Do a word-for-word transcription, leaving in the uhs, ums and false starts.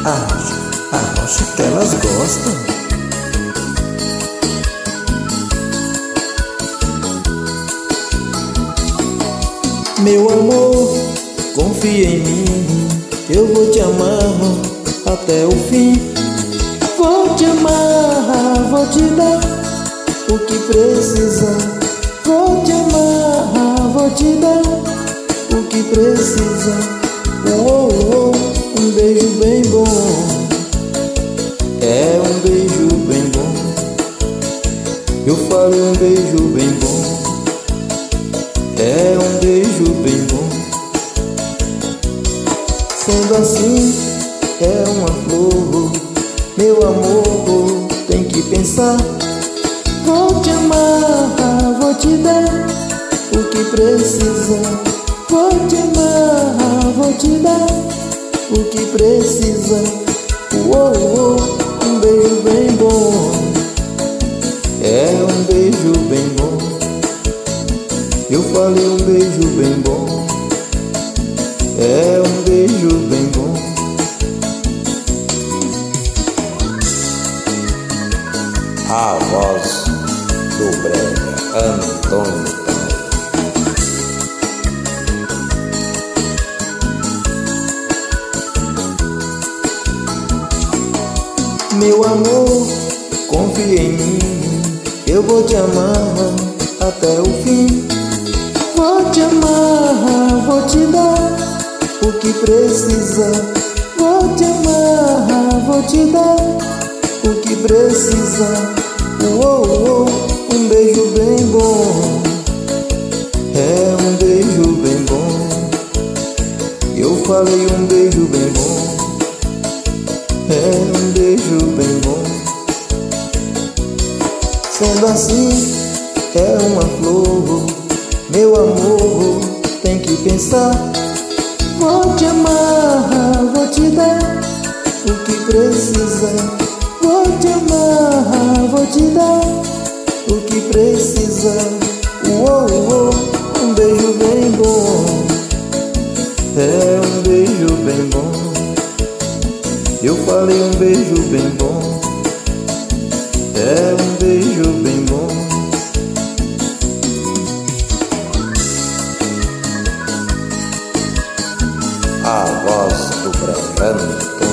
Acho, acho que elas gostam. Meu amor, confia em mim, eu vou te amar até o fim. Vou te amar, vou te dar o que precisa. Vou te amar, vou te dar o que precisa. Oh, oh, um beijo bem bom, é um beijo bem bom. Eu falo um beijo bem bom, é um beijo bem bom. Sendo assim, é uma flor, meu amor, tem que pensar. Vou te amar, vou te dar o que precisa. Vou te amar, vou te dar o que precisa. Oh, oh, um beijo bem bom, é um beijo bem bom. Eu falei um beijo bem bom, é um beijo bem bom. A voz do brega, Antônio Caio. Meu amor, confia em mim, eu vou te amar até o fim. Vou te amar, vou te dar o que precisa. Vou te amar, vou te dar o que precisa. Oh, oh, um beijo bem bom, é um beijo bem bom. Eu falei um beijo bem bom, é um beijo bem bom. Sendo assim, é uma flor, meu amor, tem que pensar. Vou te amar, vou te dar o que precisa. Vou te amar, vou te dar o que precisa. Oh, oh, um beijo bem bom, é um beijo bem bom. Eu falei um beijo bem bom, é um beijo bem bom. A voz do brega, Antônio